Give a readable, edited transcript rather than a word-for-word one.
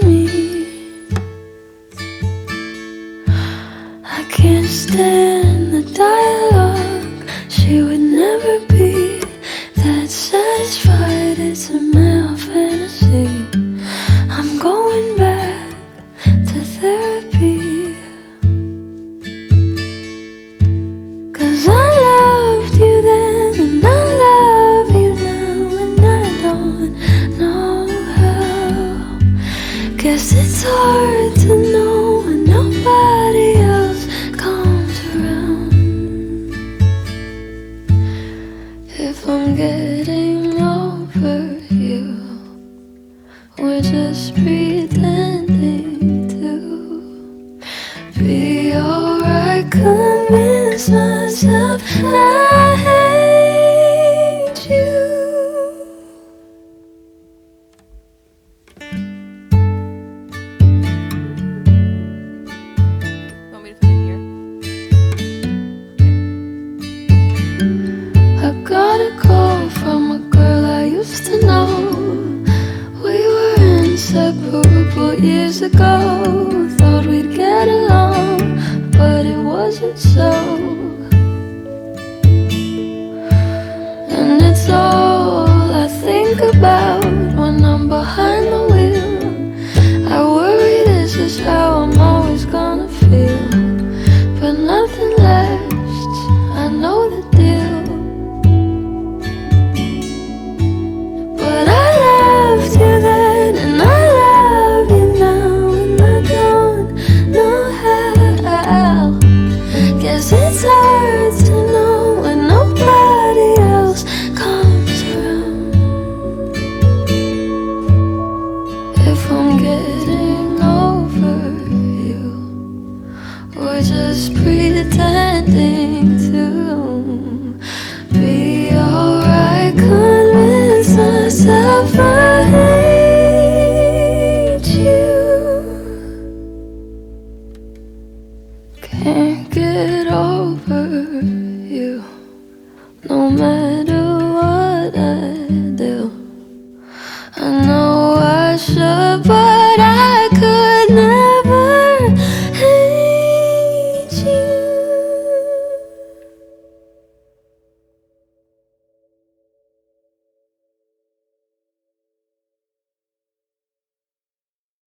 me. I can't stand the dialogue. She would never be that satisfied. It's a male fantasy. I'm going back to therapy. 'Cause I loved you then and I love you now, and I don't know how. Guess it's hard to know when nobody else comes around. If I'm getting over you, we're just pretending to be alright. Convince myself I hate you. Want me to put it here? I got a call from a girl I used to know. We were inseparable years ago. Thought we'd get along, but it wasn't so. And it's all I think about when I'm behind the wheel. I worry this is how I'm always gonna feel, but nothing lasts, I know the deal. But I loved you then and I love you now, and I don't know how. Guess it's hard to know when nobody else comes around. If I'm getting over you, we're just pretending